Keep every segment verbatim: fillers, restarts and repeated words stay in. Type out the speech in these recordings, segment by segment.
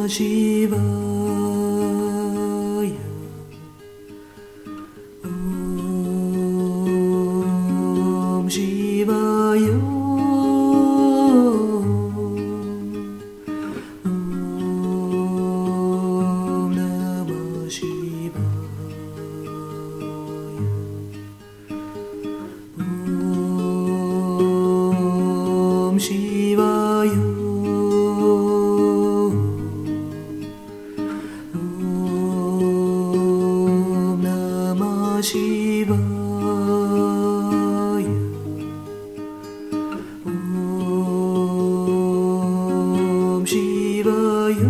Shivaya. Om Shivaya. Om Namah Shivaya. Om Shivaya. Shivaya. Om Shivaya.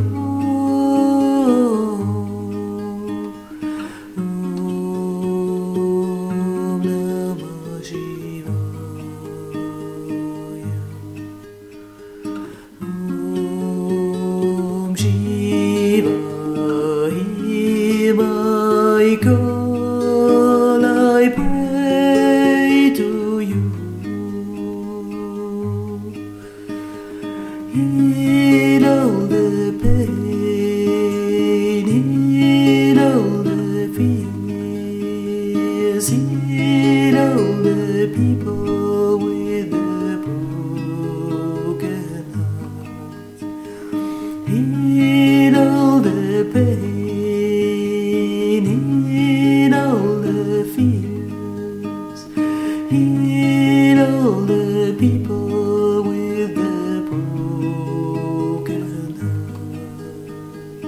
Om Namah Shivaya. Om Shiva, hear my call, I pray to you. Heal all the pain, heal all the fears, heal all the people with the broken hearts. Heal all the pain, heal all the fears, heal all the people with the broken heart.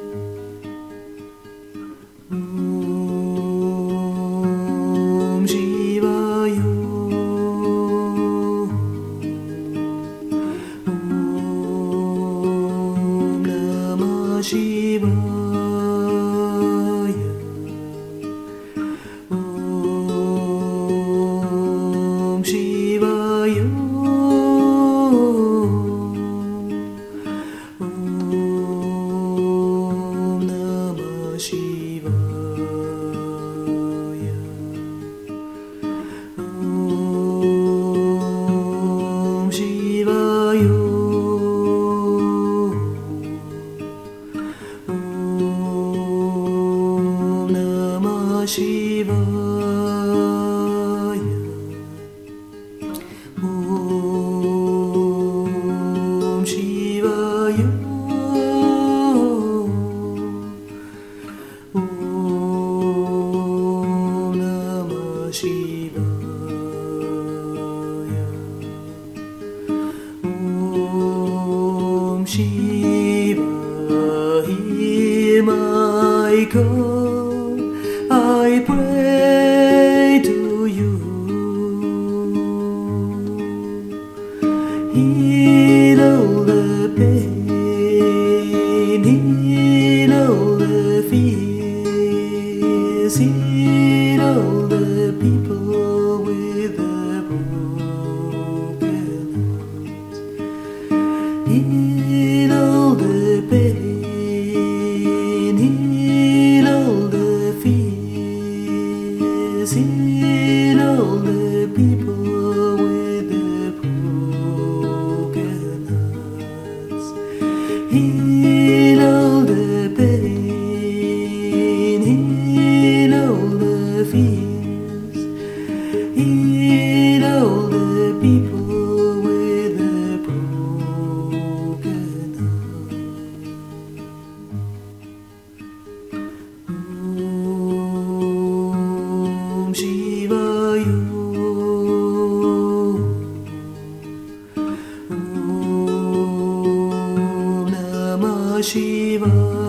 Om Shivaya. Om Namah Shivaya. Om Shivaya. Om Namah Shivaya. Om Shivaya. Om Namah Shivaya. Om Shivaya. Om Namah Shivaya. Om Shiva, hear my call, I pray to you. Heal all the pain, heal all the fears, heal all the people with the broken hearts. Heal all the pain, heal all the fears, heal all the people with the broken hearts. Heal all the pain, heal all the fears, heal all the people with the broken hearts. Om Shivaya. Om Namah Shivaya.